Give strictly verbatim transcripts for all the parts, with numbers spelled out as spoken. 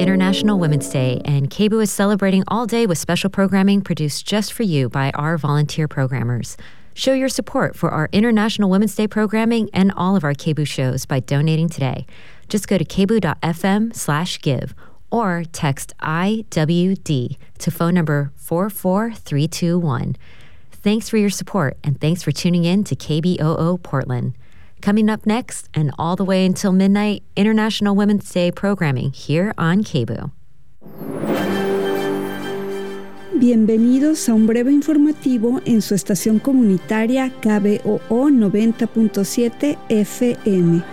International Women's Day, and K B O is celebrating all day with special programming produced just for you by our volunteer programmers. Show your support for our International Women's Day programming and all of our K B O shows by donating today. Just go to kboo.fm slash give or text I W D to phone number four four three two one. Thanks for your support, and thanks for tuning in to K B O O Portland. Coming up next, and all the way until midnight, International Women's Day programming here on K B O. Bienvenidos a un breve informativo en su estación comunitaria K B O O noventa punto siete F M.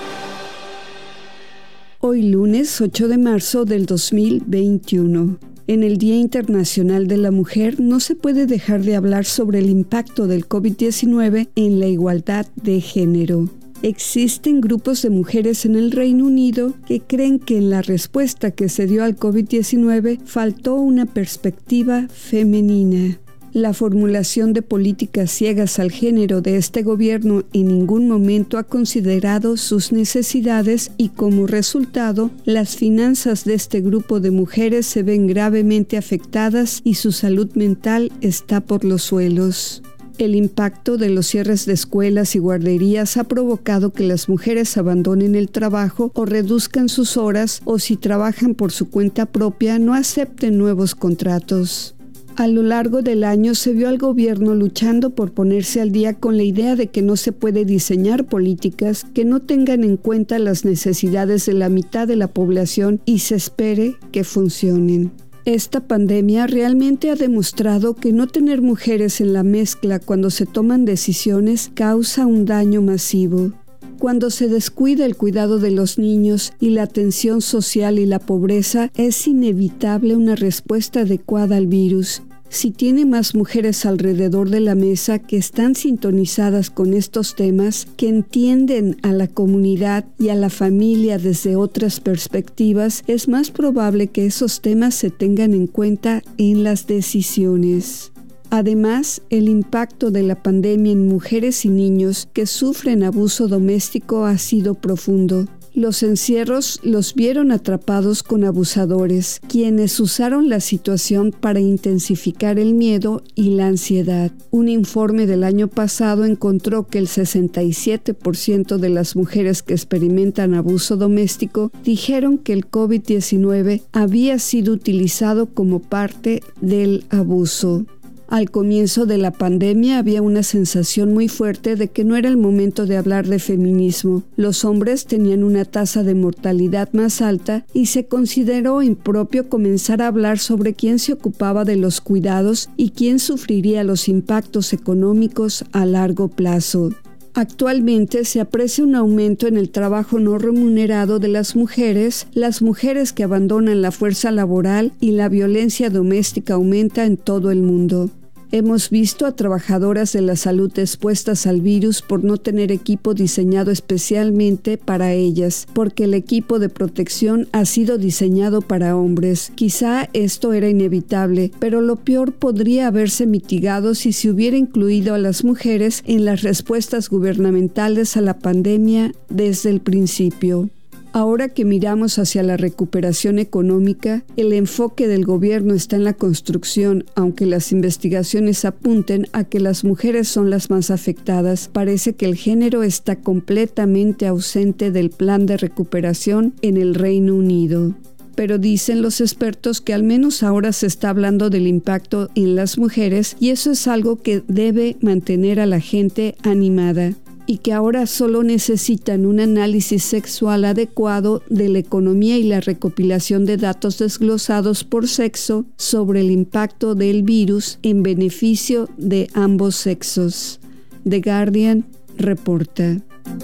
Hoy lunes ocho de marzo del dos mil veintiuno. En el Día Internacional de la Mujer no se puede dejar de hablar sobre el impacto del COVID diecinueve en la igualdad de género. Existen grupos de mujeres en el Reino Unido que creen que en la respuesta que se dio al COVID diecinueve faltó una perspectiva femenina. La formulación de políticas ciegas al género de este gobierno en ningún momento ha considerado sus necesidades y como resultado, las finanzas de este grupo de mujeres se ven gravemente afectadas y su salud mental está por los suelos. El impacto de los cierres de escuelas y guarderías ha provocado que las mujeres abandonen el trabajo o reduzcan sus horas o si trabajan por su cuenta propia no acepten nuevos contratos. A lo largo del año se vio al gobierno luchando por ponerse al día con la idea de que no se puede diseñar políticas que no tengan en cuenta las necesidades de la mitad de la población y se espere que funcionen. Esta pandemia realmente ha demostrado que no tener mujeres en la mezcla cuando se toman decisiones causa un daño masivo. Cuando se descuida el cuidado de los niños y la atención social y la pobreza, es inevitable una respuesta adecuada al virus. Si tiene más mujeres alrededor de la mesa que están sintonizadas con estos temas, que entienden a la comunidad y a la familia desde otras perspectivas, es más probable que esos temas se tengan en cuenta en las decisiones. Además, el impacto de la pandemia en mujeres y niños que sufren abuso doméstico ha sido profundo. Los encierros los vieron atrapados con abusadores, quienes usaron la situación para intensificar el miedo y la ansiedad. Un informe del año pasado encontró que el sesenta y siete por ciento de las mujeres que experimentan abuso doméstico dijeron que el COVID diecinueve había sido utilizado como parte del abuso. Al comienzo de la pandemia había una sensación muy fuerte de que no era el momento de hablar de feminismo. Los hombres tenían una tasa de mortalidad más alta y se consideró impropio comenzar a hablar sobre quién se ocupaba de los cuidados y quién sufriría los impactos económicos a largo plazo. Actualmente se aprecia un aumento en el trabajo no remunerado de las mujeres, las mujeres que abandonan la fuerza laboral y la violencia doméstica aumenta en todo el mundo. Hemos visto a trabajadoras de la salud expuestas al virus por no tener equipo diseñado especialmente para ellas, porque el equipo de protección ha sido diseñado para hombres. Quizá esto era inevitable, pero lo peor podría haberse mitigado si se hubiera incluido a las mujeres en las respuestas gubernamentales a la pandemia desde el principio. Ahora que miramos hacia la recuperación económica, el enfoque del gobierno está en la construcción, aunque las investigaciones apunten a que las mujeres son las más afectadas. Parece que el género está completamente ausente del plan de recuperación en el Reino Unido. Pero dicen los expertos que al menos ahora se está hablando del impacto en las mujeres y eso es algo que debe mantener a la gente animada. Y que ahora solo necesitan un análisis sexual adecuado de la economía y la recopilación de datos desglosados por sexo sobre el impacto del virus en beneficio de ambos sexos. The Guardian reporta.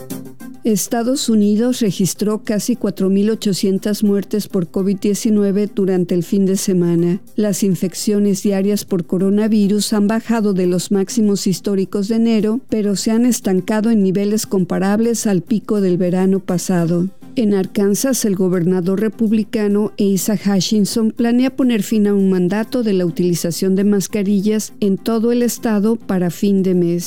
Estados Unidos registró casi cuatro mil ochocientas muertes por COVID diecinueve durante el fin de semana. Las infecciones diarias por coronavirus han bajado de los máximos históricos de enero, pero se han estancado en niveles comparables al pico del verano pasado. En Arkansas, el gobernador republicano Asa Hutchinson planea poner fin a un mandato de la utilización de mascarillas en todo el estado para fin de mes.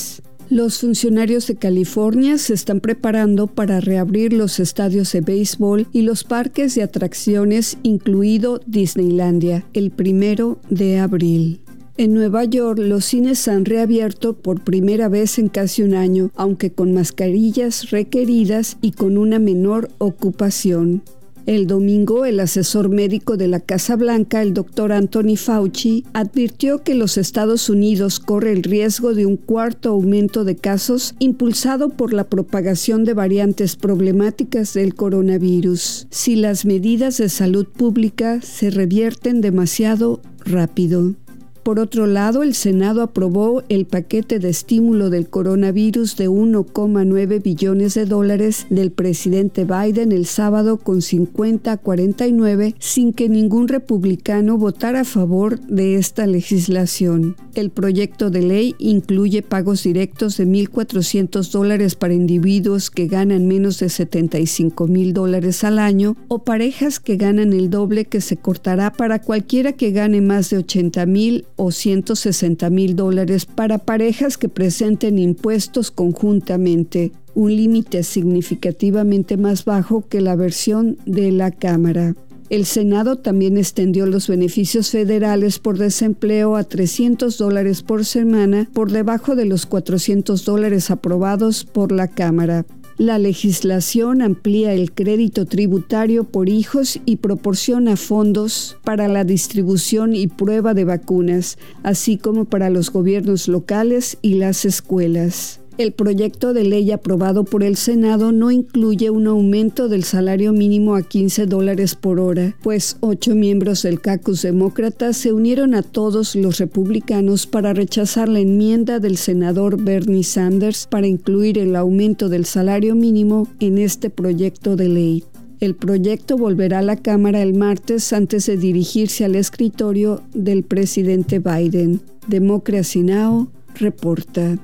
Los funcionarios de California se están preparando para reabrir los estadios de béisbol y los parques de atracciones, incluido Disneylandia, el primero de abril. En Nueva York, los cines han reabierto por primera vez en casi un año, aunque con mascarillas requeridas y con una menor ocupación. El domingo, el asesor médico de la Casa Blanca, el doctor Anthony Fauci, advirtió que los Estados Unidos corre el riesgo de un cuarto aumento de casos impulsado por la propagación de variantes problemáticas del coronavirus, si las medidas de salud pública se revierten demasiado rápido. Por otro lado, el Senado aprobó el paquete de estímulo del coronavirus de uno coma nueve billones de dólares del presidente Biden el sábado con cincuenta a cuarenta y nueve, sin que ningún republicano votara a favor de esta legislación. El proyecto de ley incluye pagos directos de mil cuatrocientos dólares para individuos que ganan menos de setenta y cinco mil dólares al año o parejas que ganan el doble, que se cortará para cualquiera que gane más de ochenta mil o ciento sesenta mil dólares para parejas que presenten impuestos conjuntamente, un límite significativamente más bajo que la versión de la Cámara. El Senado también extendió los beneficios federales por desempleo a trescientos dólares por semana, por debajo de los cuatrocientos dólares aprobados por la Cámara. La legislación amplía el crédito tributario por hijos y proporciona fondos para la distribución y prueba de vacunas, así como para los gobiernos locales y las escuelas. El proyecto de ley aprobado por el Senado no incluye un aumento del salario mínimo a quince dólares por hora, pues ocho miembros del caucus demócrata se unieron a todos los republicanos para rechazar la enmienda del senador Bernie Sanders para incluir el aumento del salario mínimo en este proyecto de ley. El proyecto volverá a la Cámara el martes antes de dirigirse al escritorio del presidente Biden. Democracy Now! Reporta.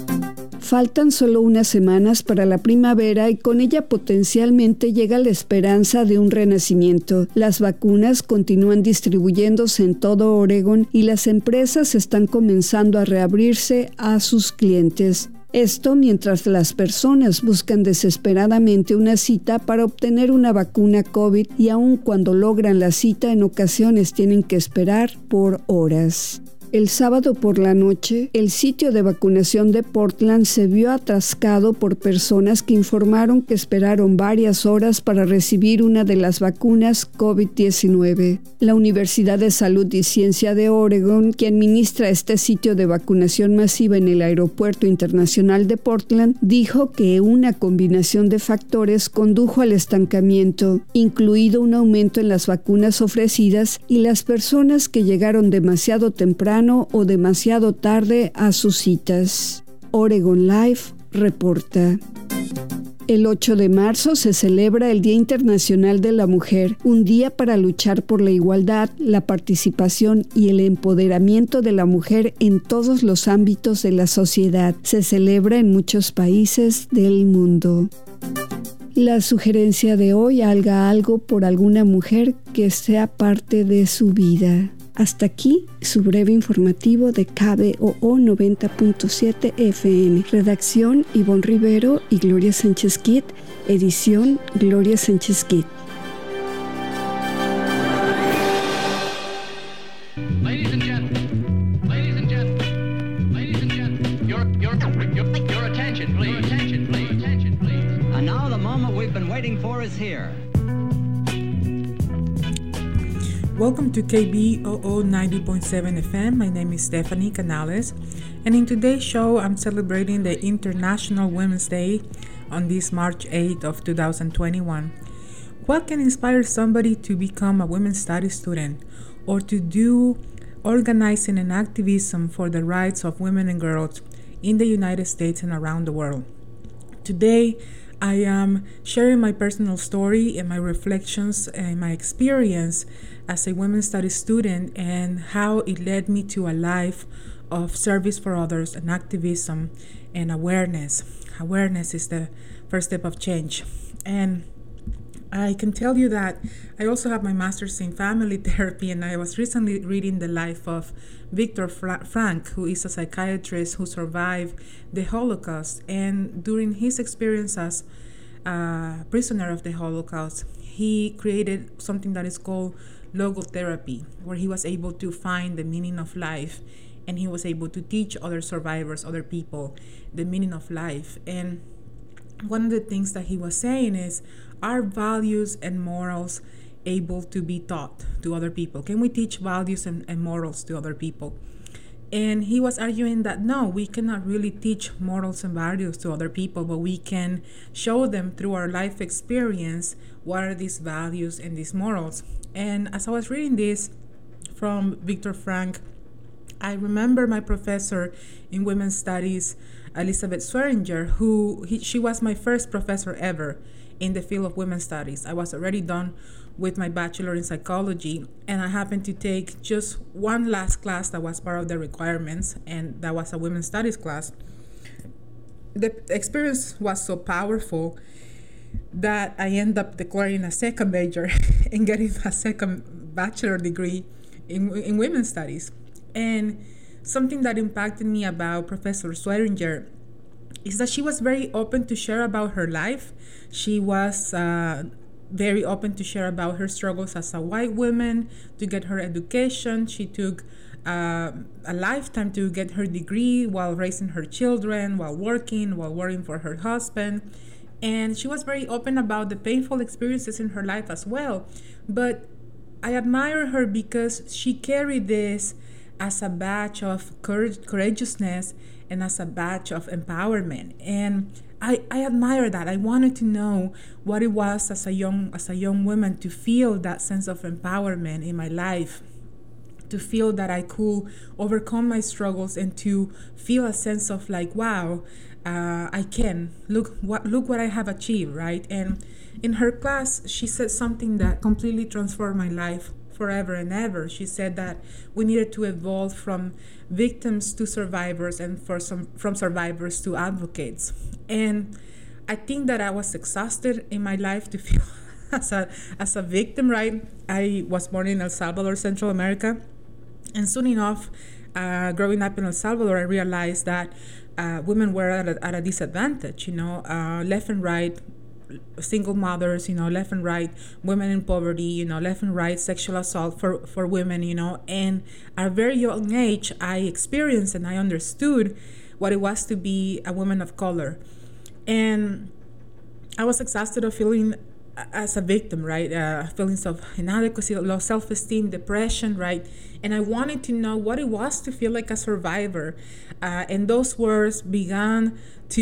Faltan solo unas semanas para la primavera y con ella potencialmente llega la esperanza de un renacimiento. Las vacunas continúan distribuyéndose en todo Oregon y las empresas están comenzando a reabrirse a sus clientes. Esto mientras las personas buscan desesperadamente una cita para obtener una vacuna COVID y aun cuando logran la cita, en ocasiones tienen que esperar por horas. El sábado por la noche, el sitio de vacunación de Portland se vio atascado por personas que informaron que esperaron varias horas para recibir una de las vacunas COVID diecinueve. La Universidad de Salud y Ciencia de Oregon, que administra este sitio de vacunación masiva en el Aeropuerto Internacional de Portland, dijo que una combinación de factores condujo al estancamiento, incluido un aumento en las vacunas ofrecidas y las personas que llegaron demasiado temprano o demasiado tarde a sus citas. Oregon Live reporta. El ocho de marzo se celebra el Día Internacional de la Mujer, un día para luchar por la igualdad, la participación y el empoderamiento de la mujer en todos los ámbitos de la sociedad. Se celebra en muchos países del mundo. La sugerencia de hoy: haga algo por alguna mujer que sea parte de su vida. Hasta aquí su breve informativo de K B O O noventa punto siete F M. Redacción: Ivonne Rivero y Gloria Sánchez Kitt. Edición: Gloria Sánchez Kitt. Ladies and gentlemen, ladies and gentlemen, ladies and gentlemen, your, your, your, your attention, please. Your attention, please. Attention, please. And now the moment we've been waiting for is here. Welcome to K B O O ninety point seven F M. My name is Stephanie Canales, and in today's show I'm celebrating the International Women's Day on this March eighth of two thousand twenty-one. What can inspire somebody to become a women's studies student or to do organizing and activism for the rights of women and girls in the United States and around the world? Today, I am sharing my personal story and my reflections and my experience as a women's studies student and how it led me to a life of service for others and activism and awareness. Awareness is the first step of change. And I can tell you that I also have my master's in family therapy, and I was recently reading the life of Viktor Frankl, who is a psychiatrist who survived the Holocaust. And during his experience as a prisoner of the Holocaust, he created something that is called logotherapy, where he was able to find the meaning of life, and he was able to teach other survivors, other people, the meaning of life. And one of the things that he was saying is, are values and morals able to be taught to other people? Can we teach values and, and morals to other people? And he was arguing that no, we cannot really teach morals and values to other people, but we can show them through our life experience what are these values and these morals. And as I was reading this from Viktor Frankl, I remember my professor in women's studies, Elizabeth Swearinger, who he, she was my first professor ever in the field of women's studies. I was already done with my bachelor in psychology, and I happened to take just one last class that was part of the requirements, and that was a women's studies class. The experience was so powerful that I ended up declaring a second major and getting a second bachelor degree in, in women's studies. And something that impacted me about Professor Swearinger is that she was very open to share about her life. She was uh, very open to share about her struggles as a white woman to get her education. She took uh, a lifetime to get her degree while raising her children, while working, while working for her husband. And she was very open about the painful experiences in her life as well. But I admire her because she carried this as a badge of courage, courageousness and as a badge of empowerment. And I, I admire that. I wanted to know what it was as a young as a young woman to feel that sense of empowerment in my life, to feel that I could overcome my struggles and to feel a sense of like, wow, uh, I can. Look what look what I have achieved, right? And in her class, she said something that completely transformed my life forever and ever. She said that we needed to evolve from victims to survivors and for some from survivors to advocates. And I think that I was exhausted in my life to feel as a as a victim, right? I was born in El Salvador, Central America, and soon enough, uh, growing up in El Salvador, I realized that uh, women were at a, at a disadvantage, you know, uh, left and right, single mothers, you know, left and right, women in poverty, you know, left and right, sexual assault for, for women, you know. And at a very young age, I experienced and I understood what it was to be a woman of color. And I was exhausted of feeling as a victim, right? Uh, feelings of inadequacy, low self-esteem, depression, right? And I wanted to know what it was to feel like a survivor. Uh, and those words began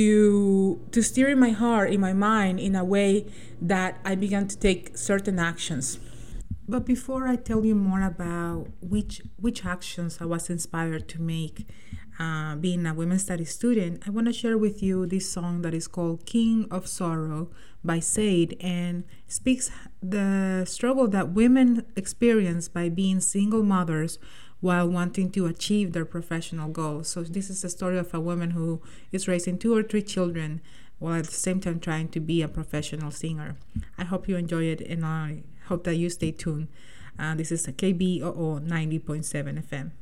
to to steer in my heart, in my mind, in a way that I began to take certain actions. But before I tell you more about which which actions I was inspired to make uh, being a women's studies student, I want to share with you this song that is called King of Sorrow by Sade, and speaks the struggle that women experience by being single mothers while wanting to achieve their professional goals. So this is the story of a woman who is raising two or three children while at the same time trying to be a professional singer. I hope you enjoy it, and I hope that you stay tuned. Uh, this is K B O O ninety point seven F M.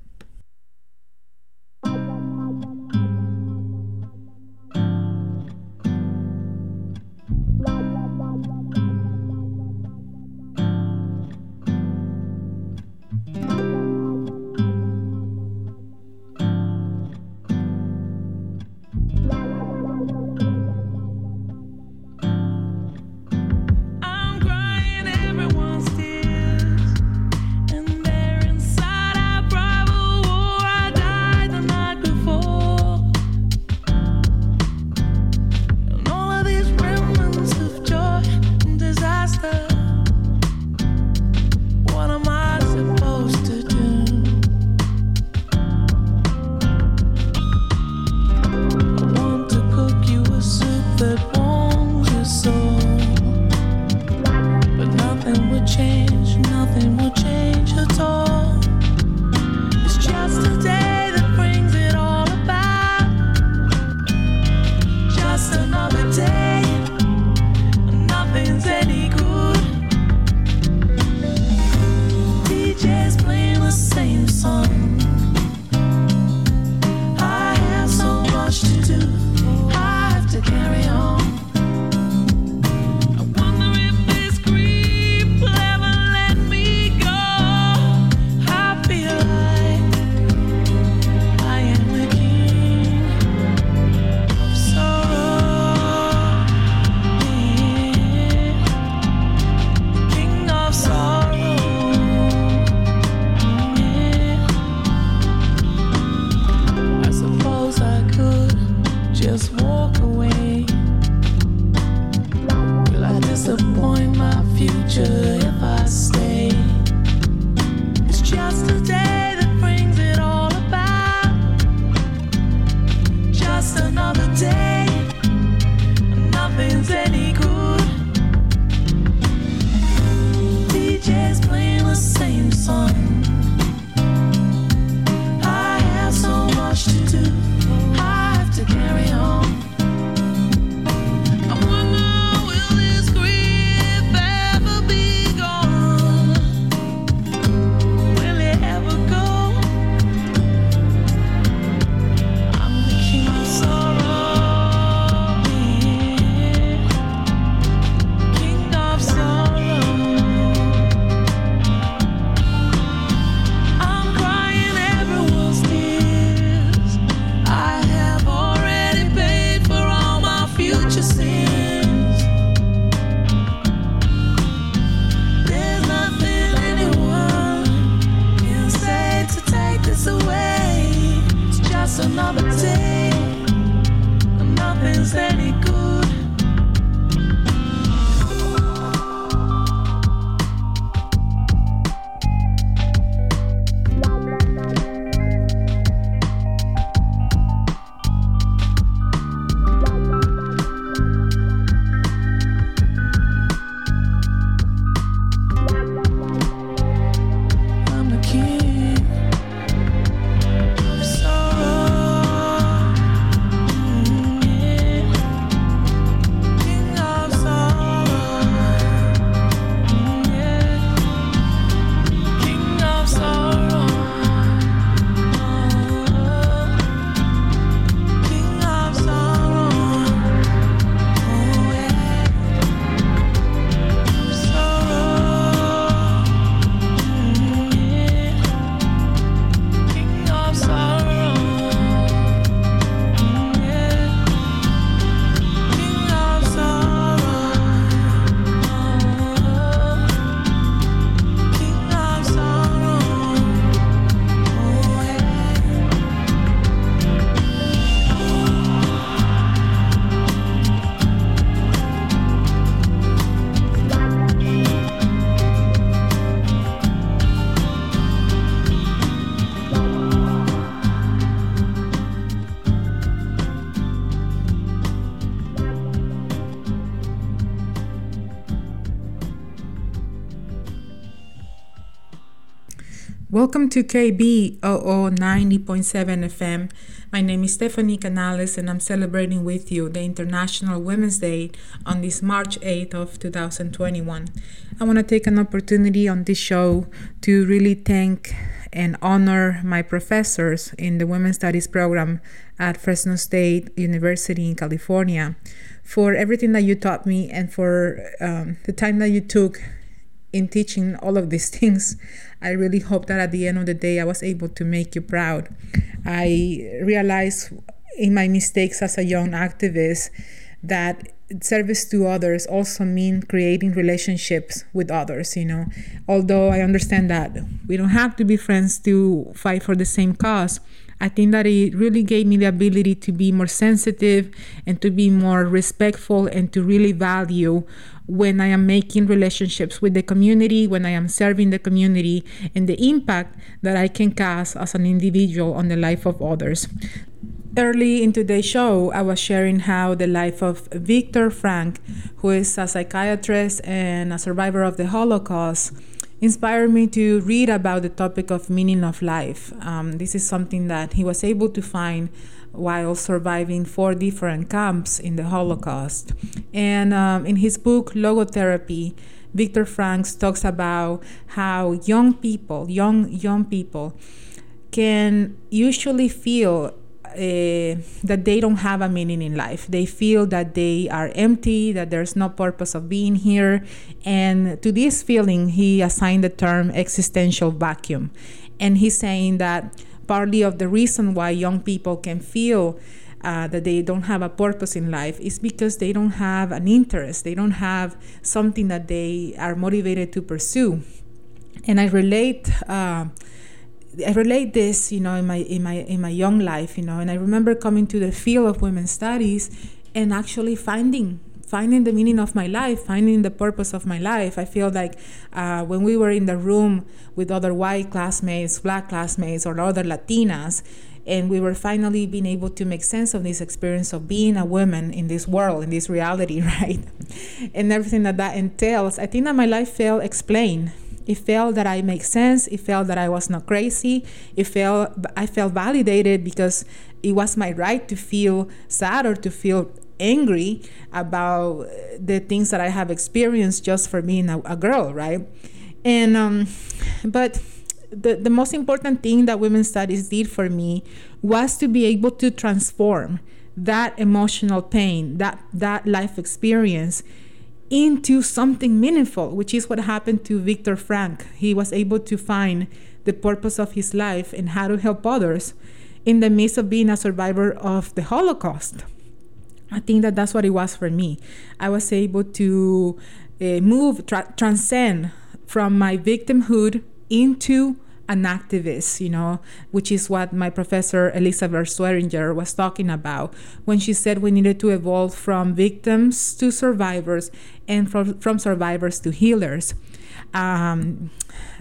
Everyone's tears, and there inside I probably future if I stay. It's just a day that brings it all about. Just another day, nothing's any good. D J's playing the same song. I have so much to do, I have to carry on. I wonder, will this grief ever be gone? Will it ever go? I'm the king of sorrow, yeah. King of sorrow. I'm crying everyone's tears. I have already paid for all my future sins. There's nothing anyone can say to take this away. It's just another day, and nothing's any good. I'm the king of sorrow, yeah. King of sorrow, yeah. King of sorrow, King of sorrow, oh yeah. Sorrow, yeah. King of sorrow, yeah. King of sorrow, King of sorrow, oh yeah. Welcome to K B O O ninety point seven F M. My name is Stephanie Canales, and I'm celebrating with you the International Women's Day on this March eighth of two thousand twenty-one. I want to take an opportunity on this show to really thank and honor my professors in the Women's Studies program at Fresno State University in California for everything that you taught me and for um, the time that you took in teaching all of these things. I really hope that at the end of the day I was able to make you proud. I realized in my mistakes as a young activist that service to others also mean creating relationships with others, you know. Although I understand that we don't have to be friends to fight for the same cause, I think that it really gave me the ability to be more sensitive and to be more respectful and to really value when I am making relationships with the community, when I am serving the community, and the impact that I can cast as an individual on the life of others. Early in today's show, I was sharing how the life of Viktor Frankl, who is a psychiatrist and a survivor of the Holocaust, inspired me to read about the topic of meaning of life. Um, this is something that he was able to find while surviving four different camps in the Holocaust. And um, in his book, Logotherapy, Viktor Frankl talks about how young people, young young people, can usually feel Uh, that they don't have a meaning in life. They feel that they are empty, that there's no purpose of being here. And to this feeling, he assigned the term existential vacuum. And he's saying that partly of the reason why young people can feel uh, that they don't have a purpose in life is because they don't have an interest. They don't have something that they are motivated to pursue. And I relate uh, I relate this, you know, in my in my in my young life, you know, and I remember coming to the field of women's studies and actually finding finding the meaning of my life, finding the purpose of my life. I feel like uh, when we were in the room with other white classmates, black classmates, or other Latinas, and we were finally being able to make sense of this experience of being a woman in this world, in this reality, right? And everything that that entails, I think that my life felt explained. It felt that I make sense. It felt that I was not crazy. It felt I felt validated because it was my right to feel sad or to feel angry about the things that I have experienced just for being a, a girl, right? And um, but the the most important thing that women's studies did for me was to be able to transform that emotional pain, that that life experience, into something meaningful, which is what happened to Viktor Frankl. He was able to find the purpose of his life and how to help others in the midst of being a survivor of the Holocaust. I think that that's what it was for me. I was able to uh, move, tra- transcend from my victimhood into an activist, you know, which is what my professor Elizabeth Swearinger was talking about when she said we needed to evolve from victims to survivors and from, from survivors to healers. Um,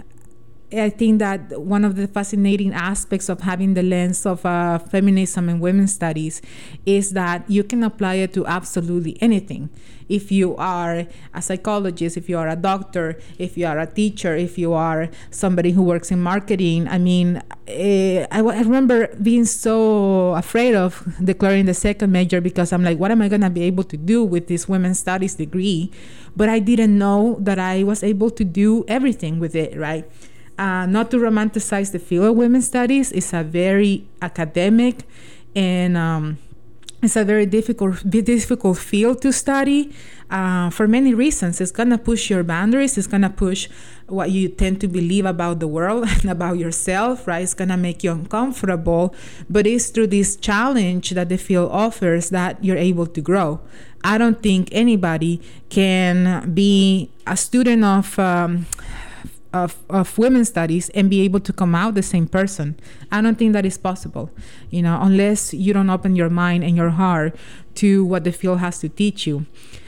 I think that one of the fascinating aspects of having the lens of uh, feminism and women's studies is that you can apply it to absolutely anything. If you are a psychologist, if you are a doctor, if you are a teacher, if you are somebody who works in marketing, I mean, eh, I, I remember being so afraid of declaring the second major because I'm like, what am I going to be able to do with this women's studies degree? But I didn't know that I was able to do everything with it, right? Uh, not to romanticize the field of women's studies, it's a very academic and um, it's a very difficult, difficult field to study uh, for many reasons. It's gonna push your boundaries. It's gonna push what you tend to believe about the world and about yourself, right? It's gonna make you uncomfortable, but it's through this challenge that the field offers that you're able to grow. I don't think anybody can be a student of um, Of, of women's studies and be able to come out the same person. I don't think that is possible, you know, unless you don't open your mind and your heart to what the field has to teach you.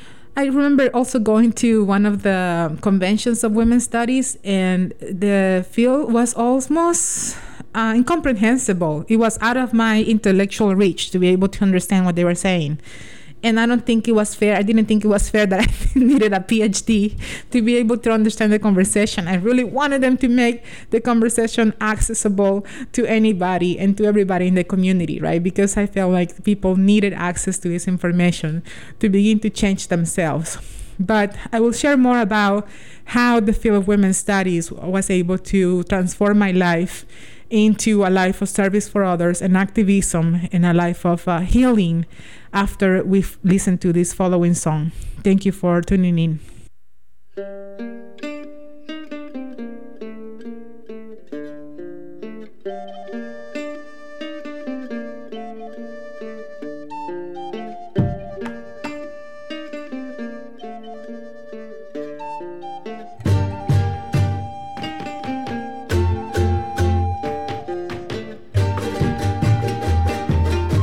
I remember also going to one of the conventions of women's studies, and the field was almost uh, incomprehensible. It was out of my intellectual reach to be able to understand what they were saying. And I don't think it was fair. I didn't think it was fair that I needed a P H D to be able to understand the conversation. I really wanted them to make the conversation accessible to anybody and to everybody in the community, right? Because I felt like people needed access to this information to begin to change themselves. But I will share more about how the field of women's studies was able to transform my life into a life of service for others and activism and a life of uh, healing after we've listened to this following song. Thank you for tuning in.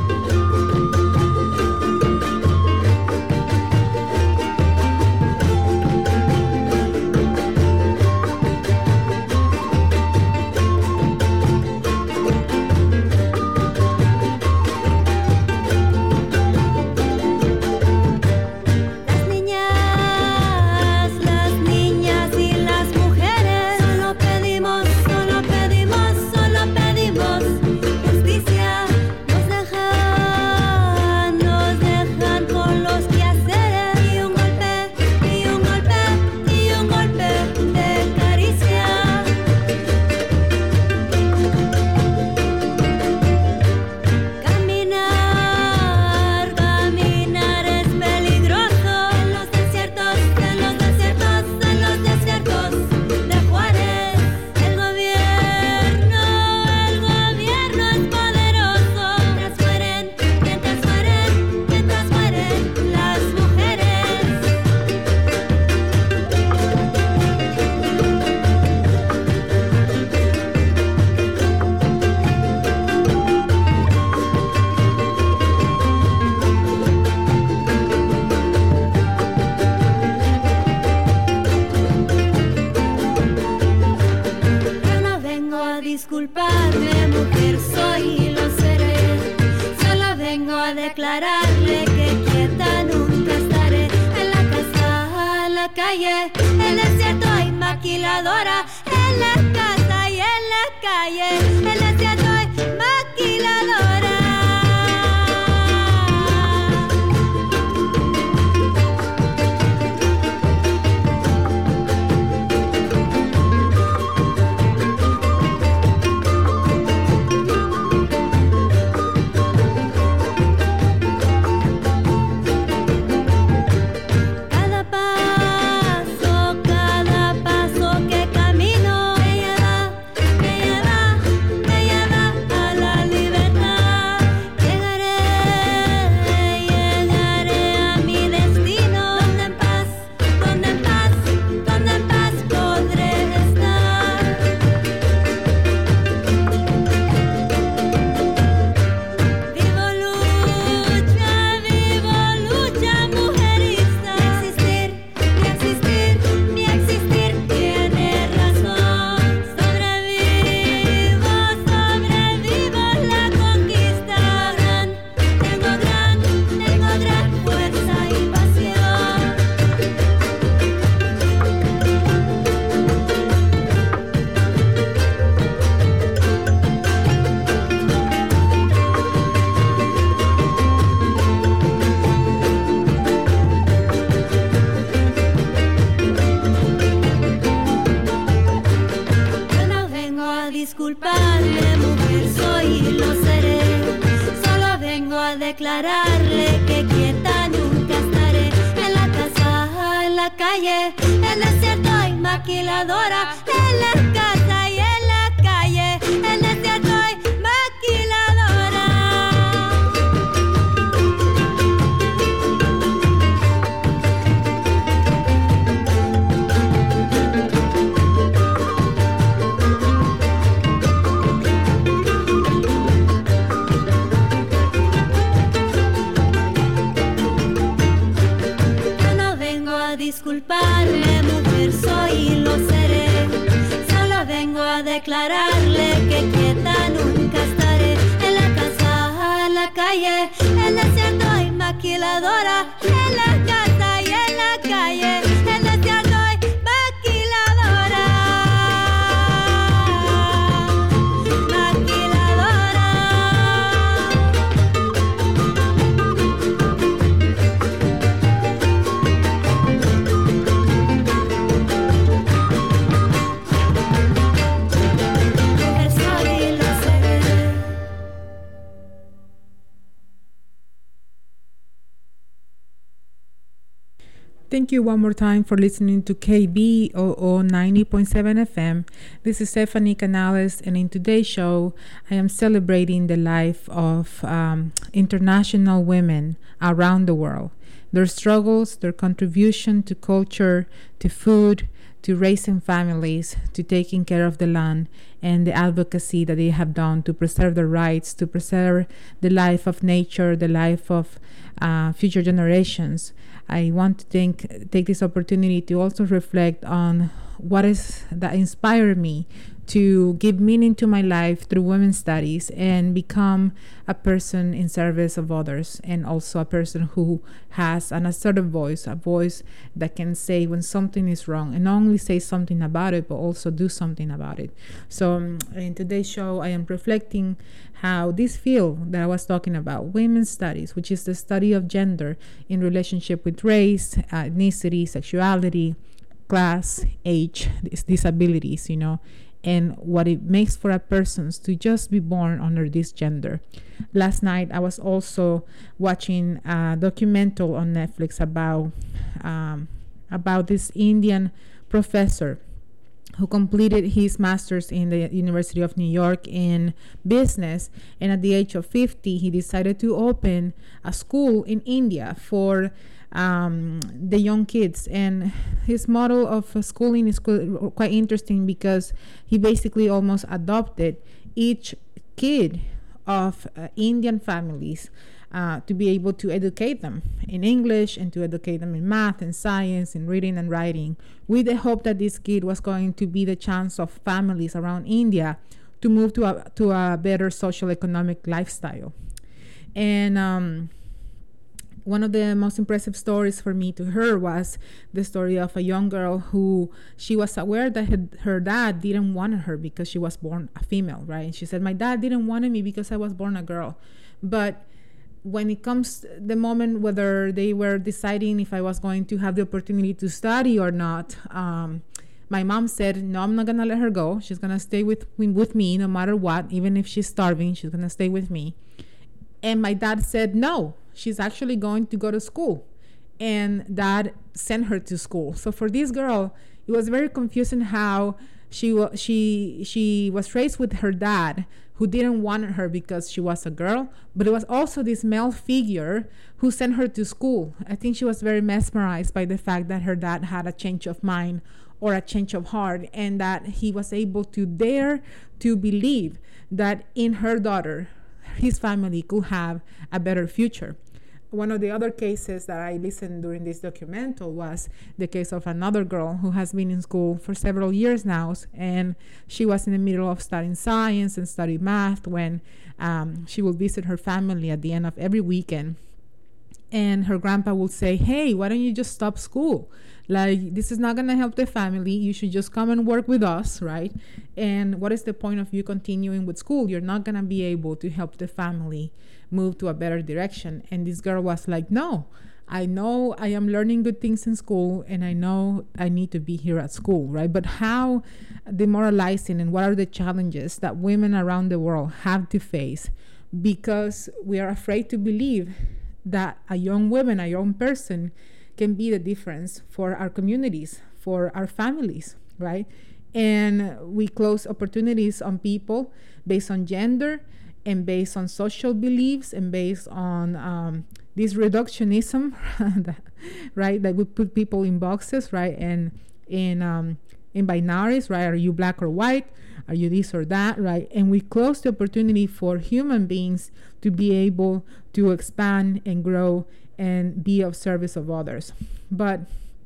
Thank calle, el desierto hay maquiladora, en la casa y en la calle, el desierto hay maquiladora. Declararle que quieta nunca estaré, en la casa, en la calle, en el desierto hay maquiladora, en la casa y en la calle, en el desierto hay maquiladora. Disculparle, mujer soy y lo seré. Solo vengo a declararle que quieta nunca estaré. En la casa, en la calle, en el desierto hay maquiladora. En la casa y en la calle, en el desierto hay maquiladora. Maquiladora. Thank you one more time for listening to K B O O ninety point seven F M. This is Stephanie Canales, and in today's show, I am celebrating the life of um, international women around the world, their struggles, their contribution to culture, to food, to raising families, to taking care of the land, and the advocacy that they have done to preserve their rights, to preserve the life of nature, the life of uh, future generations. I want to think, take this opportunity to also reflect on what is that inspired me to give meaning to my life through women's studies and become a person in service of others, and also a person who has an assertive voice, a voice that can say when something is wrong, and not only say something about it, but also do something about it. So um, in today's show, I am reflecting how this field that I was talking about, women's studies, which is the study of gender in relationship with race, ethnicity, sexuality, class, age, disabilities, you know, and what it makes for a person to just be born under this gender. Last night, I was also watching a documentary on Netflix about um, about this Indian professor who completed his master's in the University of New York in business, and at the age of fifty, he decided to open a school in India for um, the young kids. And his model of schooling is quite interesting because he basically almost adopted each kid of uh, Indian families uh, to be able to educate them in English and to educate them in math and science and reading and writing, with the hope that this kid was going to be the chance of families around India to move to a, to a better social economic lifestyle. And um, one of the most impressive stories for me to her was the story of a young girl who she was aware that her, her dad didn't want her because she was born a female, right? And she said, my dad didn't want me because I was born a girl. But when it comes to the moment whether they were deciding if I was going to have the opportunity to study or not, um, my mom said, no, I'm not going to let her go. She's going to stay with, with me no matter what. Even if she's starving, she's going to stay with me. And my dad said, no, she's actually going to go to school. And dad sent her to school. So for this girl, it was very confusing how she, wa- she, she was raised with her dad, who didn't want her because she was a girl, but it was also this male figure who sent her to school. I think she was very mesmerized by the fact that her dad had a change of mind or a change of heart, and that he was able to dare to believe that in her daughter, his family could have a better future. One of the other cases that I listened during this documental was the case of another girl who has been in school for several years now, and she was in the middle of studying science and studying math when um, she will visit her family at the end of every weekend. And her grandpa will say, hey, why don't you just stop school? Like, this is not going to help the family. You should just come and work with us, right? And what is the point of you continuing with school? You're not going to be able to help the family move to a better direction. And this girl was like, no, I know I am learning good things in school, and I know I need to be here at school, right? But how demoralizing and what are the challenges that women around the world have to face because we are afraid to believe that a young woman, a young person can be the difference for our communities, for our families, right? And we close opportunities on people based on gender and based on social beliefs and based on um, this reductionism, right? That we put people in boxes, right? And in um, in binaries, right? Are you black or white? Are you this or that, right? And we close the opportunity for human beings to be able to expand and grow and be of service of others. But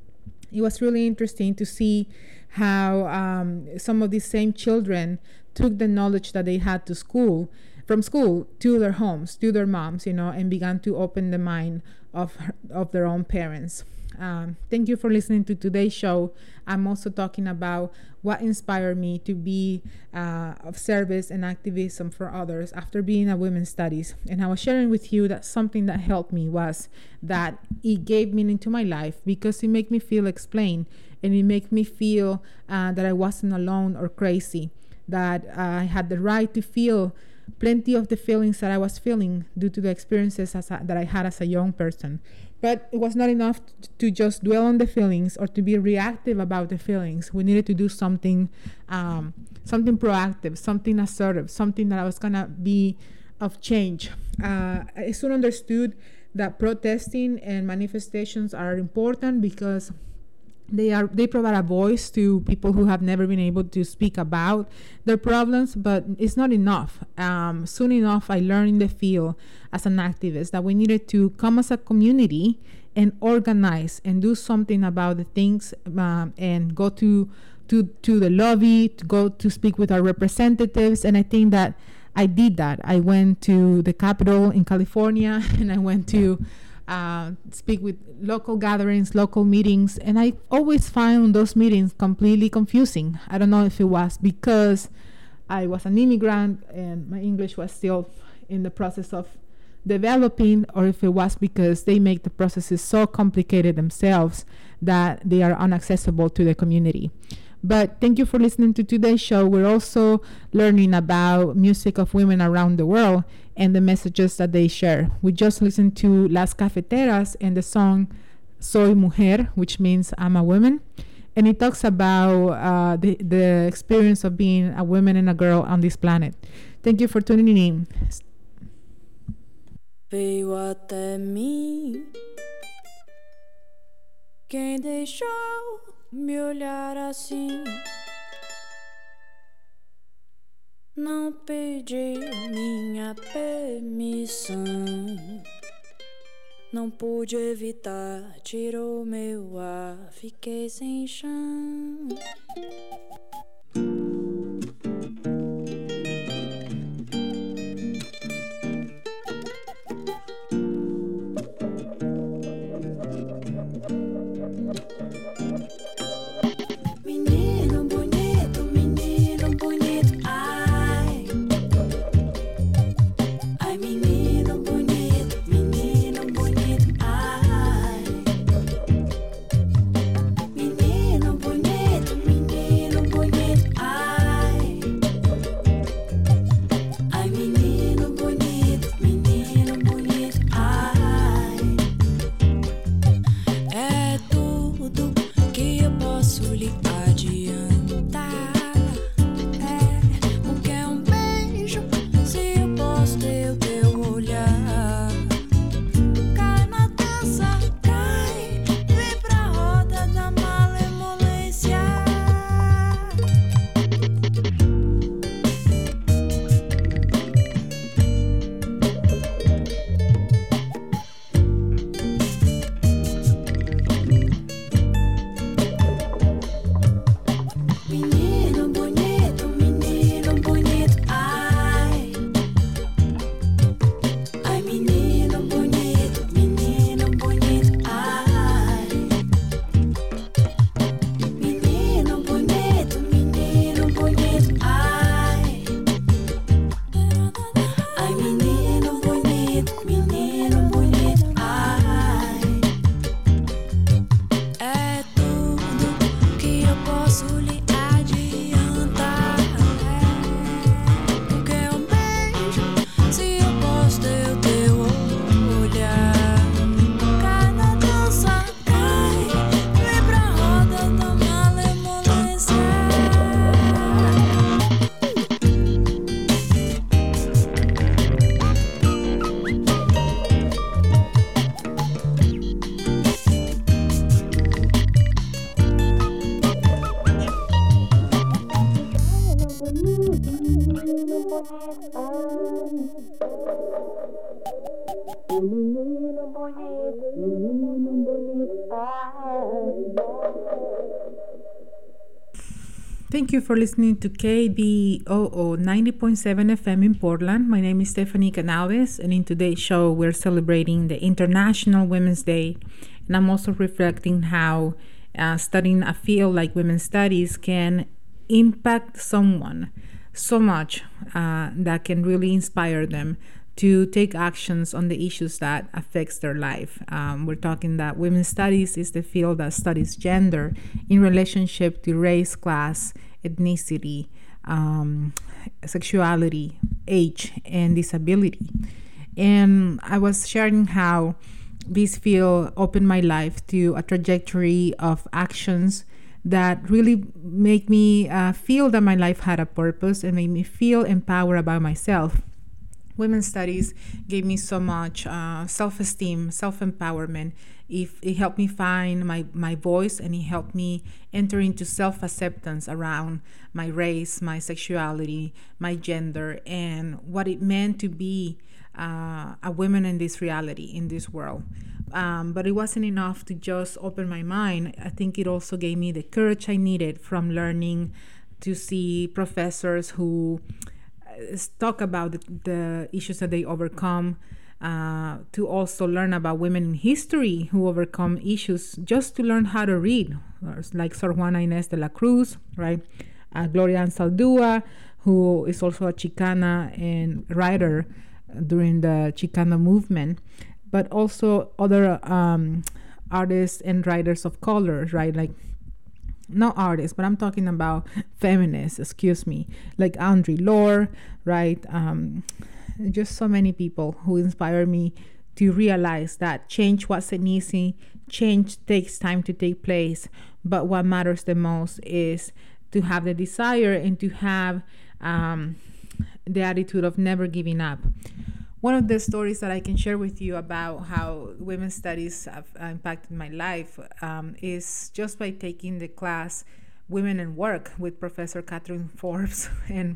it was really interesting to see how um, some of these same children took the knowledge that they had to school, from school to their homes, to their moms, you know, and began to open the mind of her, of their own parents. Um, thank you for listening to today's show. I'm also talking about what inspired me to be uh, of service and activism for others after being a women's studies. And I was sharing with you that something that helped me was that it gave meaning to my life because it made me feel explained, and it made me feel uh, that I wasn't alone or crazy, that uh, I had the right to feel plenty of the feelings that I was feeling due to the experiences as a, that I had as a young person. But it was not enough t- to just dwell on the feelings or to be reactive about the feelings. We needed to do something, um, something proactive, something assertive, something that I was gonna be of change. Uh, I soon understood that protesting and manifestations are important because They are they provide a voice to people who have never been able to speak about their problems, but it's not enough. Um, soon enough, I learned in the field as an activist that we needed to come as a community and organize and do something about the things um, and go to to to the lobby, to go to speak with our representatives. And I think that I did that. I went to the Capitol in California, and I went to Uh, speak with local gatherings, local meetings, and I always found those meetings completely confusing. I don't know if it was because I was an immigrant and my English was still in the process of developing, or if it was because they make the processes so complicated themselves that they are inaccessible to the community. But thank you for listening to today's show. We're also learning about music of women around the world and the messages that they share. We just listened to Las Cafeteras and the song Soy Mujer, which means I'm a woman. And it talks about uh, the, the experience of being a woman and a girl on this planet. Thank you for tuning in. Veio até mim quem deixou me olhar assim. Não pedi minha permissão, não pude evitar, tirou meu ar, fiquei sem chão. Menino bonito, menino bonito, ai. Ai, menino bonito, menino bonito, ai. Menino bonito, menino bonito, ai. Ai, menino bonito, menino bonito, ai. É tudo que eu posso lhe adiantar. É o que é um beijo, se eu posso ter o teu olhar. Cai na dança, cai, vem pra roda da malemolência. Menino bonito, menino bonito, ai. Ai, menino bonito, menino bonito, ai. Menino bonito, menino bonito, ai. Ai, menino bonito, menino bonito, ai. É tudo que eu posso lhe adiantar. É o que é um beijo, se eu posso ter o teu olhar. Cai na dança, cai, vem pra roda da malemolência. Thank you for listening to K B O O ninety point seven F M in Portland. My name is Stephanie Canales, and in today's show, we're celebrating the International Women's Day. And I'm also reflecting how uh, studying a field like women's studies can impact someone so much uh, that can really inspire them to take actions on the issues that affects their life. Um, we're talking that women's studies is the field that studies gender in relationship to race, class, ethnicity, um, sexuality, age, and disability. And I was sharing how this field opened my life to a trajectory of actions that really make me uh, feel that my life had a purpose and made me feel empowered about myself. Women's studies gave me so much uh, self-esteem, self-empowerment. It, it helped me find my, my voice, and it helped me enter into self-acceptance around my race, my sexuality, my gender, and what it meant to be uh, a woman in this reality, in this world. Um, but it wasn't enough to just open my mind. I think it also gave me the courage I needed from learning to see professors who talk about the, the issues that they overcome, uh, to also learn about women in history who overcome issues, just to learn how to read, like Sor Juana Inés de la Cruz, right? Uh, Gloria Anzaldúa, who is also a Chicana and writer during the Chicana movement, but also other um, artists and writers of color, right? Like, not artists, but I'm talking about feminists, excuse me, like Audre Lorde, right? Um, just so many people who inspire me to realize that change wasn't easy. Change takes time to take place, but what matters the most is to have the desire and to have um, the attitude of never giving up. One of the stories that I can share with you about how women's studies have impacted my life um, is just by taking the class Women and Work with Professor Catherine Forbes. And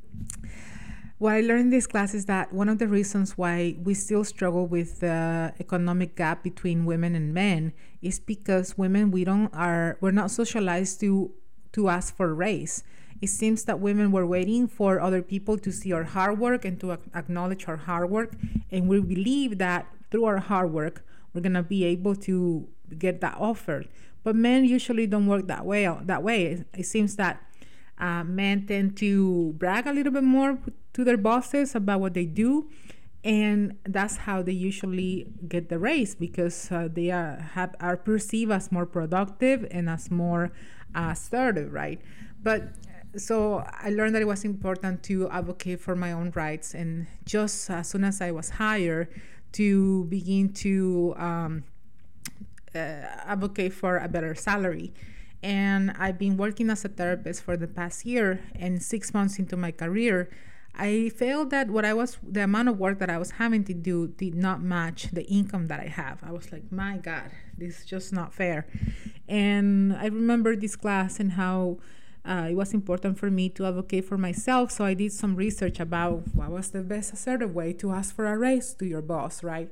what I learned in this class is that one of the reasons why we still struggle with the economic gap between women and men is because women, we don't are we're not socialized to to ask for a raise. It seems that women were waiting for other people to see our hard work and to acknowledge our hard work. And we believe that through our hard work, we're going to be able to get that offer. But men usually don't work that way. That way, it, it seems that uh, men tend to brag a little bit more to their bosses about what they do, and that's how they usually get the raise, because uh, they are have are perceived as more productive and as more uh, assertive, right? But so I learned that it was important to advocate for my own rights, and just as soon as I was hired, to begin to um, uh, advocate for a better salary. And I've been working as a therapist for the past year, and six months into my career, I felt that what I was, the amount of work that I was having to do did not match the income that I have. I was like, my God, this is just not fair. And I remember this class and how uh, it was important for me to advocate for myself. So I did some research about what was the best assertive way to ask for a raise to your boss, right?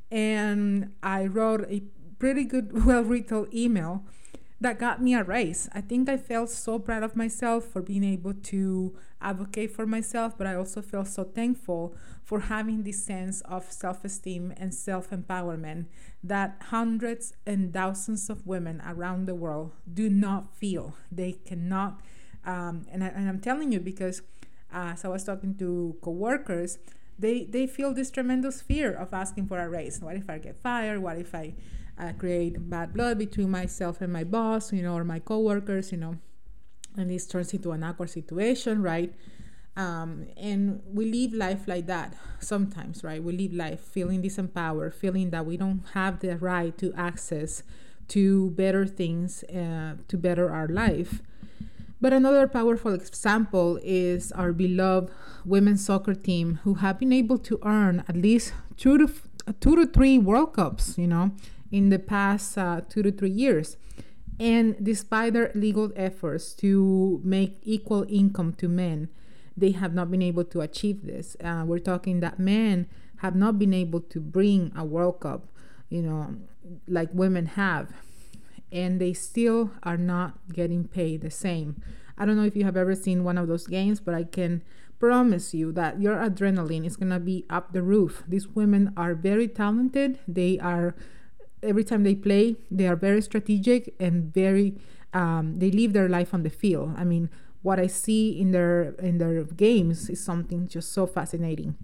And I wrote a pretty good, well-written email that got me a raise. I think I felt so proud of myself for being able to advocate for myself, but I also feel so thankful for having this sense of self-esteem and self-empowerment that hundreds and thousands of women around the world do not feel. They cannot, um, and, I, and I'm telling you because uh, as I was talking to coworkers, they, they feel this tremendous fear of asking for a raise. What if I get fired? What if I Uh, create bad blood between myself and my boss, you know, or my coworkers, you know, and this turns into an awkward situation, right? Um, and we live life like that sometimes, right? We live life feeling disempowered, feeling that we don't have the right to access to better things, uh, to better our life. But another powerful example is our beloved women's soccer team, who have been able to earn at least two to two to three World Cups, you know, in the past uh, two to three years. And despite their legal efforts to make equal income to men, they have not been able to achieve this. Uh, we're talking that men have not been able to bring a World Cup, you know, like women have. And they still are not getting paid the same. I don't know if you have ever seen one of those games, but I can promise you that your adrenaline is gonna be up the roof. These women are very talented. They are Every time they play, they are very strategic and very, um, they live their life on the field. I mean, what I see in their in their games is something just so fascinating.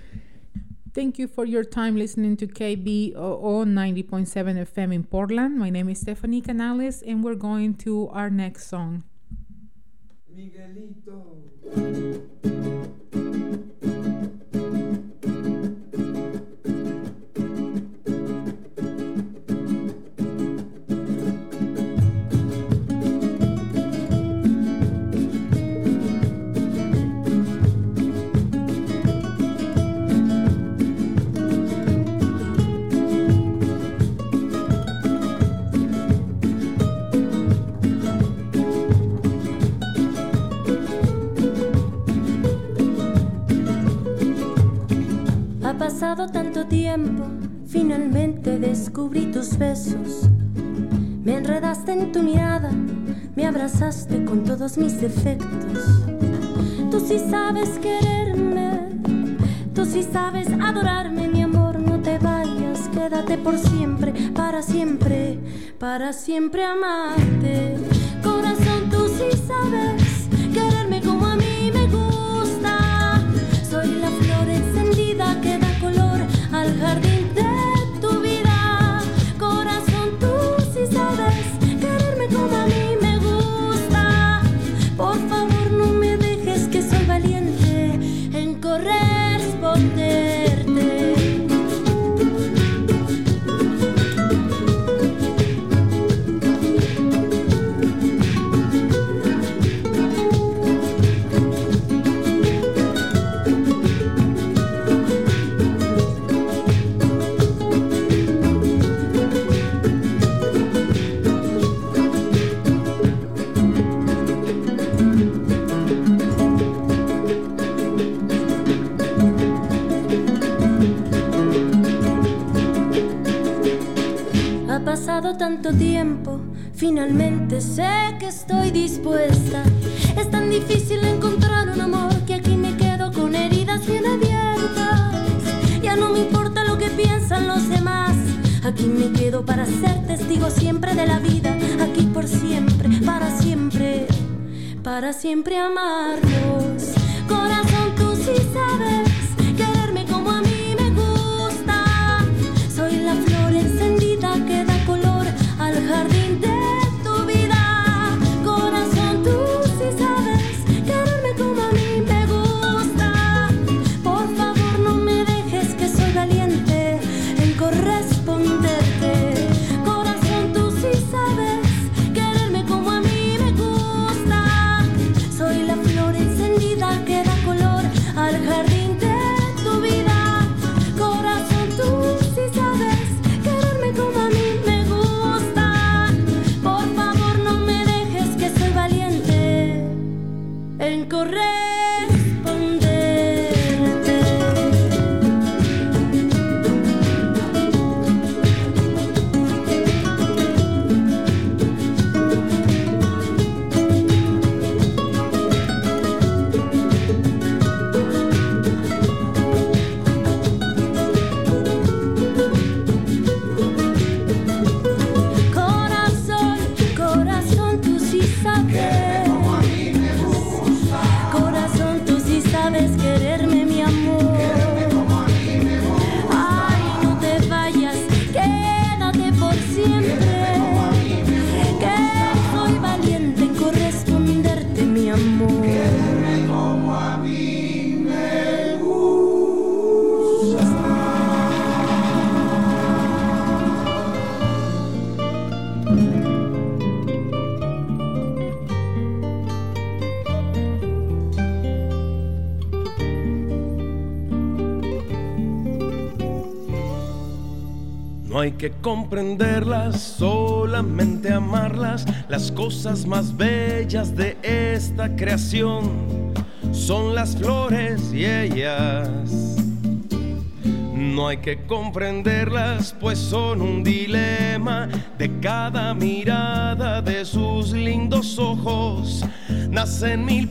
Thank you for your time listening to K B O O ninety point seven F M in Portland. My name is Stephanie Canales, and we're going to our next song. Miguelito. Ha pasado tanto tiempo, finalmente descubrí tus besos. Me enredaste en tu mirada, me abrazaste con todos mis defectos. Tú sí sabes quererme, tú sí sabes adorarme, mi amor, no te vayas, quédate por siempre, para siempre, para siempre amarte. Corazón, tú sí sabes quererme como a mí me gusta. Soy la flor encendida que da color al jardín de tu vida. Corazón, tú sí sabes quererme como a mí me gusta. Por favor, no me dejes, que soy valiente en corresponderte. Ha pasado tanto tiempo, finalmente sé que estoy dispuesta. Es tan difícil encontrar un amor que aquí me quedo con heridas bien abiertas. Ya no me importa lo que piensan los demás, aquí Aquí me quedo para ser testigo siempre de la vida. Aquí por siempre, para siempre, para siempre amarnos. Corazón, tú sí sabes quererme como a mí me gusta. Soy la flor encendida que da color al jardín de tu vida. Corazón, tú sí sabes quererme como a mí me gusta. Por favor, no me dejes, que soy valiente en corresponderte. Corazón, tú sí sabes quererme como a mí me gusta. Soy la flor encendida que da color al jardín de tu vida. Corazón, tú sí sabes quererme como a mí me gusta. Por favor, no me dejes, que soy valiente en corresponderte. Corazón, corazón, tú sí sabes. Corazón, tú sí sabes quererme, mi amor. Ay, no te vayas, quédate por siempre. Que soy valiente en corresponderte, mi amor. No hay que comprenderlas, solamente amarlas. Las cosas más bellas de esta creación son las flores y ellas. No hay que comprenderlas, pues son un dilema. De cada mirada de sus lindos ojos nacen mil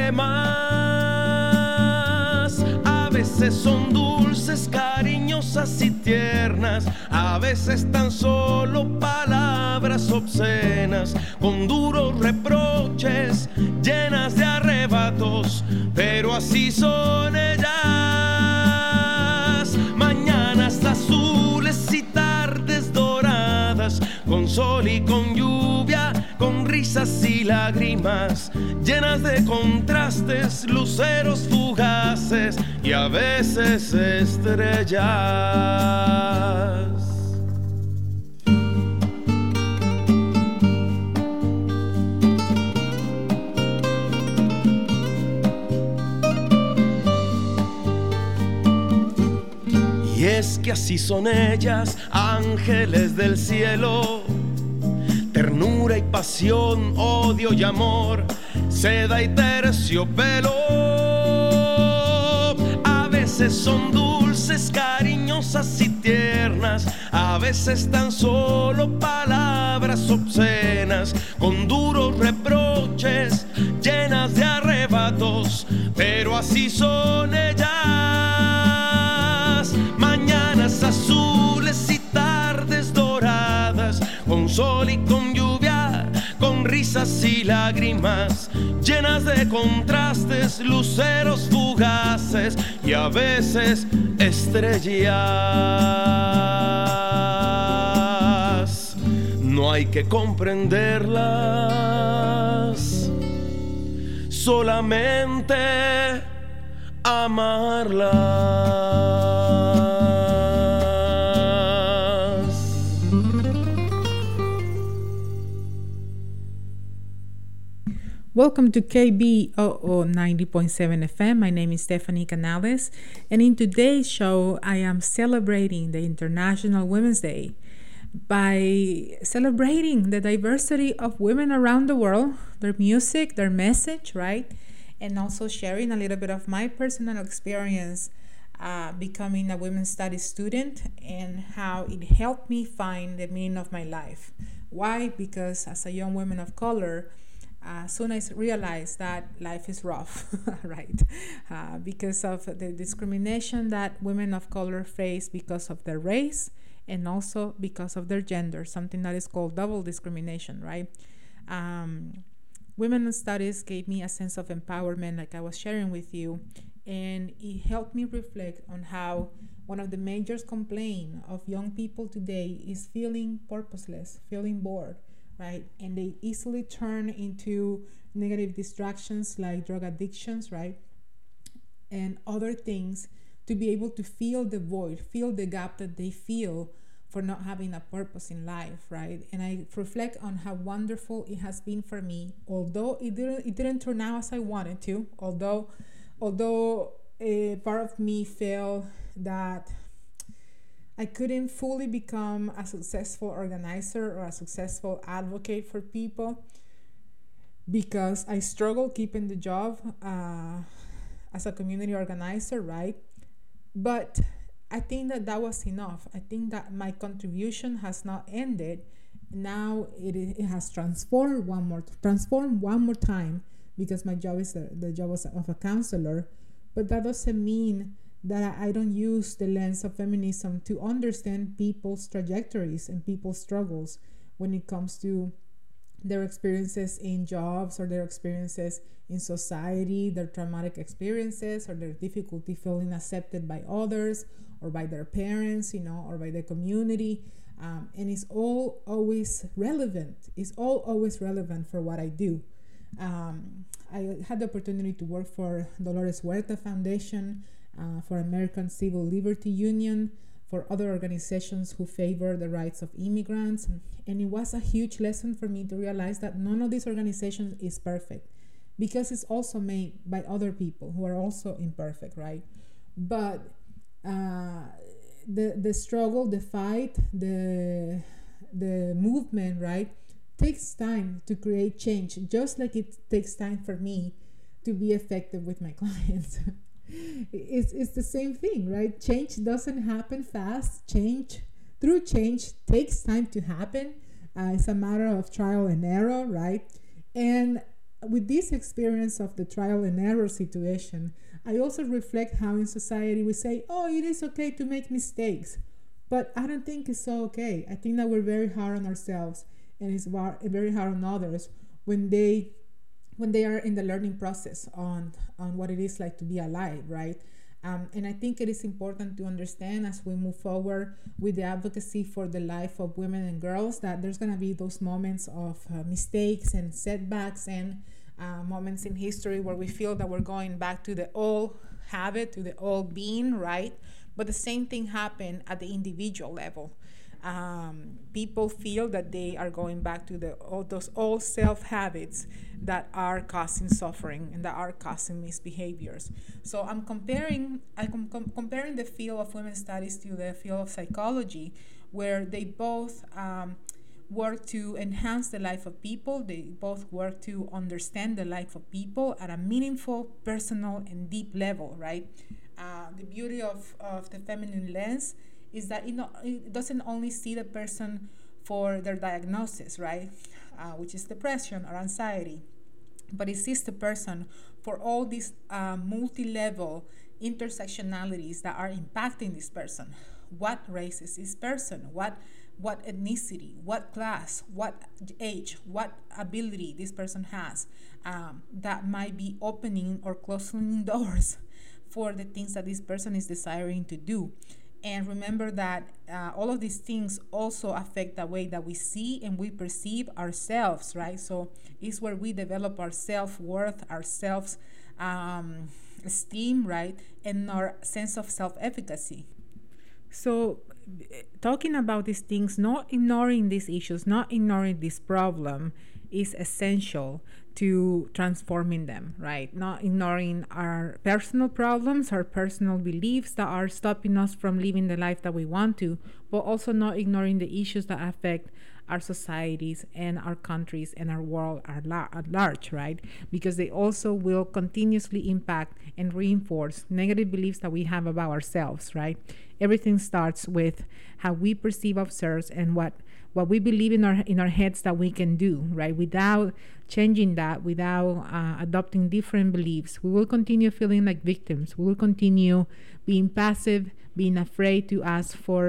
poemas. A veces son dulces, cariñosas y tiernas. A veces tan solo palabras obscenas, con duros reproches, llenas de arrebatos. Pero así son ellas. Mañanas azules y tardes doradas, con sol y con lluvia, con risas y lágrimas, llenas de contrastes, luceros fugaces y a veces estrellas. Y es que así son ellas, ángeles del cielo. Ternura y pasión, odio y amor, seda y terciopelo. A veces son dulces, cariñosas y tiernas. A veces tan solo palabras obscenas, con duros reproches, llenas de arrebatos. Pero así son ellas. Mañanas azules y tardes doradas, con sol y con lluvia, con risas y lágrimas, llenas de contrastes, luceros fugaces y a veces estrellas. No hay que comprenderlas, solamente amarlas. Welcome to K B O O ninety point seven F M. My name is Stephanie Canales, and in today's show, I am celebrating the International Women's Day by celebrating the diversity of women around the world, their music, their message, right? And also sharing a little bit of my personal experience uh, becoming a women's studies student and how it helped me find the meaning of my life. Why? Because as a young woman of color, Uh, soon I realized that life is rough, right? Uh, because of the discrimination that women of color face because of their race and also because of their gender, something that is called double discrimination, right? Um, Women Studies gave me a sense of empowerment, like I was sharing with you, and it helped me reflect on how one of the major complaints of young people today is feeling purposeless, feeling bored, right? And they easily turn into negative distractions like drug addictions, right? And other things to be able to fill the void, fill the gap that they feel for not having a purpose in life, right? And I reflect on how wonderful it has been for me, although it didn't it didn't turn out as I wanted to, although although a part of me felt that I couldn't fully become a successful organizer or a successful advocate for people because I struggled keeping the job uh, as a community organizer, right? But I think that that was enough. I think that my contribution has not ended. Now it, it has transformed one more transformed one more time because my job is the, the job of a counselor. But that doesn't mean that I don't use the lens of feminism to understand people's trajectories and people's struggles when it comes to their experiences in jobs or their experiences in society, their traumatic experiences or their difficulty feeling accepted by others or by their parents, you know, or by the community. Um, and it's all always relevant. It's all always relevant for what I do. Um, I had the opportunity to work for Dolores Huerta Foundation, uh, for American Civil Liberty Union, for other organizations who favor the rights of immigrants. And it was a huge lesson for me to realize that none of these organizations is perfect because it's also made by other people who are also imperfect, right? But uh, the the struggle, the fight, the the movement, right, takes time to create change, just like it takes time for me to be effective with my clients. it's, it's the same thing, right? Change doesn't happen fast. Change, through change, takes time to happen. Uh, it's a matter of trial and error, right? And with this experience of the trial and error situation, I also reflect how in society we say, oh, it is okay to make mistakes. But I don't think it's so okay. I think that we're very hard on ourselves and it's very hard on others when they when they are in the learning process on, on what it is like to be alive, right? Um, and I think it is important to understand as we move forward with the advocacy for the life of women and girls that there's going to be those moments of uh, mistakes and setbacks and uh, moments in history where we feel that we're going back to the old habit, to the old being, right? But the same thing happened at the individual level. Um, people feel that they are going back to the all those old self habits that are causing suffering and that are causing misbehaviors. So I'm comparing I'm com- comparing the field of women's studies to the field of psychology, where they both um, work to enhance the life of people. They both work to understand the life of people at a meaningful, personal, and deep level. Right. Uh, the beauty of, of the feminine lens is that it, not, it doesn't only see the person for their diagnosis, right, uh, which is depression or anxiety, but it sees the person for all these uh, multi-level intersectionalities that are impacting this person. What race is this person? What what ethnicity? What class? What age? What ability this person has um, that might be opening or closing doors for the things that this person is desiring to do. And remember that uh, all of these things also affect the way that we see and we perceive ourselves, right? So it's where we develop our self-worth, our self um, esteem, right? And our sense of self-efficacy. So talking about these things, not ignoring these issues, not ignoring this problem is essential to transforming them, right? Not ignoring our personal problems, our personal beliefs that are stopping us from living the life that we want to, but also not ignoring the issues that affect our societies and our countries and our world at large, right? Because they also will continuously impact and reinforce negative beliefs that we have about ourselves, right? Everything starts with how we perceive ourselves and what what we believe in our in our heads that we can do, right? Without changing that, without uh, adopting different beliefs, we will continue feeling like victims. We will continue being passive, being afraid to ask for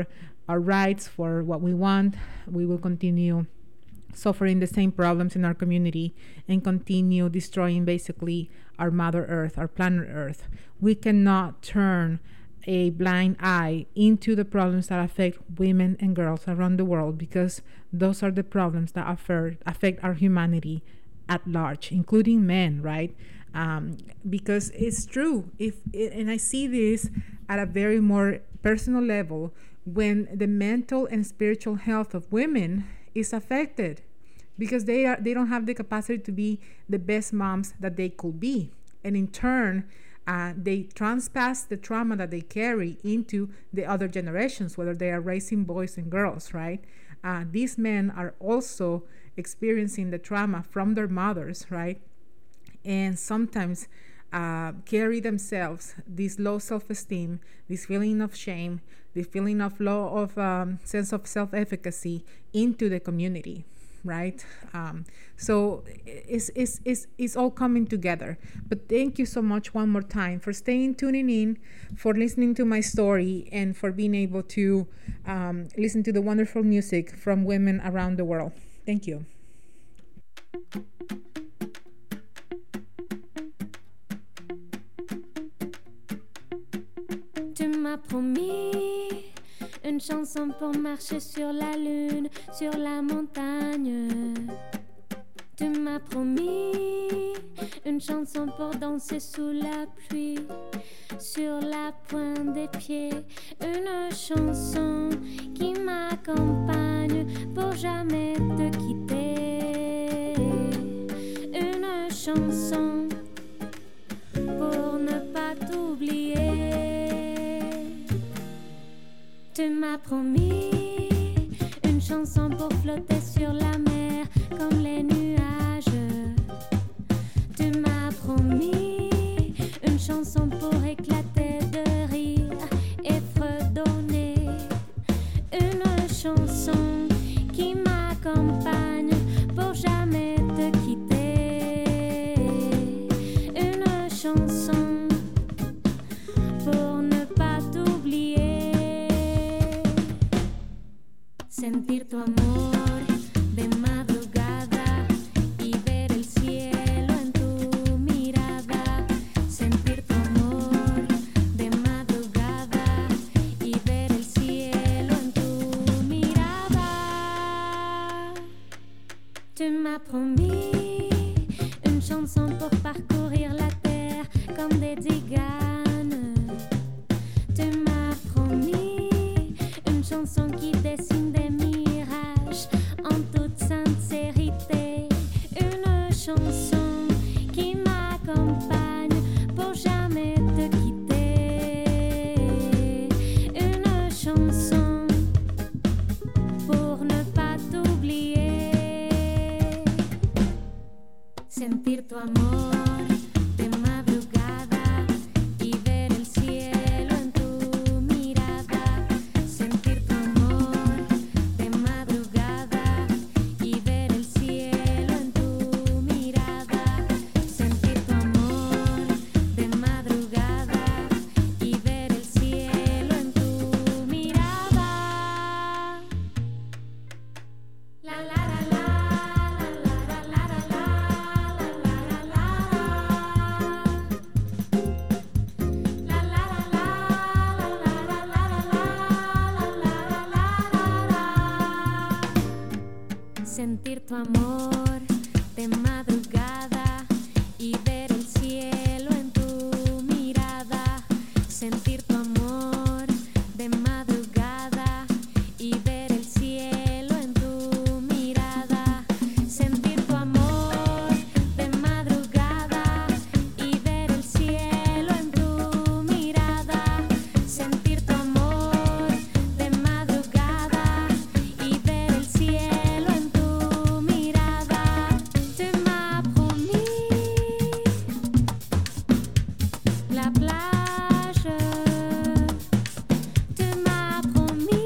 our rights, for what we want, we will continue suffering the same problems in our community and continue destroying basically our Mother Earth, our planet Earth. We cannot turn a blind eye into the problems that affect women and girls around the world, because those are the problems that affect, affect our humanity at large, including men, right? Um, because it's true. If it, and I see this at a very more personal level, when the mental and spiritual health of women is affected, because they are they don't have the capacity to be the best moms that they could be, and in turn uh, they transpass the trauma that they carry into the other generations, whether they are raising boys and girls, right? Uh, these men are also experiencing the trauma from their mothers, right? And sometimes uh, carry themselves this low self-esteem, this feeling of shame, this feeling of low of um, sense of self-efficacy into the community, right? Um, so it's, it's, it's, it's all coming together. But thank you so much one more time for staying, tuning in, for listening to my story, and for being able to um, listen to the wonderful music from women around the world. Thank you. Tu m'as promis une chanson pour marcher sur la lune, sur la montagne. Tu m'as promis une chanson pour danser sous la pluie, sur la pointe des pieds. Une chanson qui m'accompagne pour jamais te quitter. Une chanson pour ne pas t'oublier. Tu m'as promis une chanson pour flotter sur la mer comme les nuages. Tu m'as promis une chanson pour éclater de rire et fredonner. Une chanson qui m'accompagne pour jamais te quitter. Une chanson pour ne pas t'oublier. Sentir tu amor de madrugada y ver el cielo en tu mirada. Sentir tu amor de madrugada y ver el cielo en tu mirada. Tu m'as promis une chanson pour parcourir la terre comme des diganes. Tu m'as promis une chanson qui dessine des mirages en toute sincérité. Une chanson qui m'accompagne pour jamais te quitter. Une chanson pour ne pas t'oublier. Sentir tu amor de madrugada y ver el cielo en tu mirada. Sentir tu amor de madrugada y ver el cielo en tu mirada. Sentir tu amor de madrugada y ver el cielo en tu mirada. La la la la la la la la la la la sentir tu amor de madrugada.